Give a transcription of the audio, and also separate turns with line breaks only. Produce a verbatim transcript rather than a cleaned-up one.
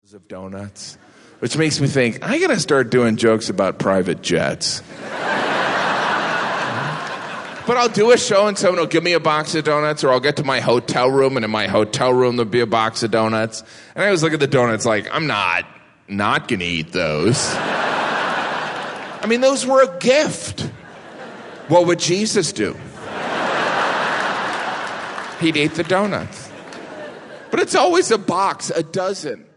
Of donuts, which makes me think I gotta start doing jokes about private jets. But I'll do a show and someone will give me a box of donuts, or I'll get to my hotel room and in my hotel room there'll be a box of donuts. And I always look at the donuts like, I'm not not gonna eat those. I mean, those were a gift. What would Jesus do? He'd eat the donuts. But it's always a box, a dozen.